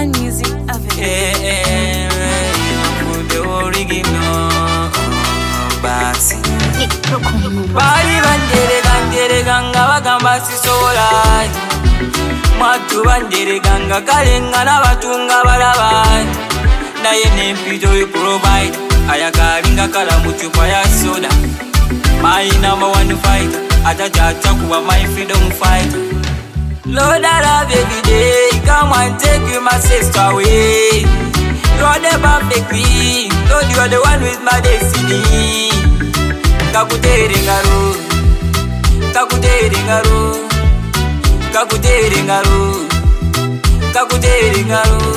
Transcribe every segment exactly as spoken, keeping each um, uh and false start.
One music available. Eh, eh, eh, the original Baxi. Bali bandere gangere ganga bagamba sisola. Matu bandere ganga kalenga na batunga balaba. Naye nempito you provide. Ayakalinga kala muchupa ya soda. My number one fighter. Atajacha kuwa my freedom fighter. Lord, I love every day. Come and take you, my sister, away. You're the perfect queen. Lord, you're the one with my destiny. Kakutere ngaru, kakutere ngaru, kakutere ngaru, kakutere ngaru.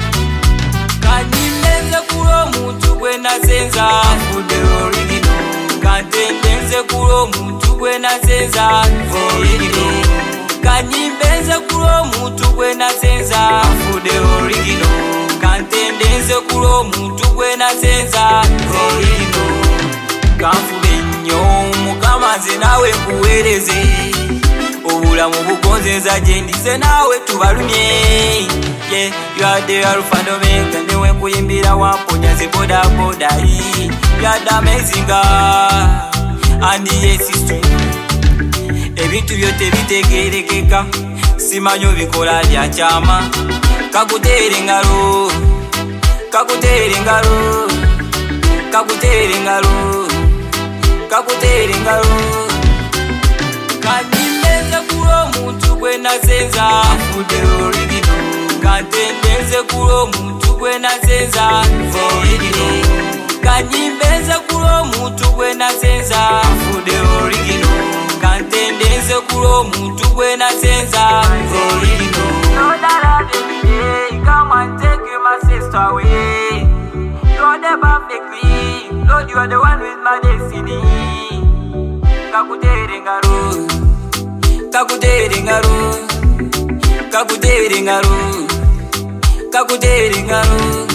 Kanimeze kulo muntu gwena senza, fude original. Kantendenze kulo muntu gwena senza, original. Kanimbenze kulo muntu gwena senza, fude original. Kantendenze kulo muntu gwena senza, original. Kanfube nnyo mukama nze nawe nkuweereze. Obulamu bugonzeza gye ndize nawe tubalumye. Yeah, you are the alpha and omega. Newe nkuyimbira wamponya ze boda boda. You are the amazing God. And yes it's true. Ebintu byote bitegerekeka. Simanyo bikola bya kyama. Kakutere ngalo, kakutere ngalo, kakutere ngalo, kakutere ngalo. Kanimeze kulo muntu gwena senza, fude original. Kantendenze kulo muntu gwena senza, original. Kanimeze kulo muntu gwena senza, fude original. Kantendenze kulo muntu gwena senza, original. Lord, I love every day. Come and take you, my sister, away. You're the perfect queen. Lord, you are the one with my destiny. Kakutere ngaru, kakutere ngaru, kakutere ngaru, kakutere ngaru.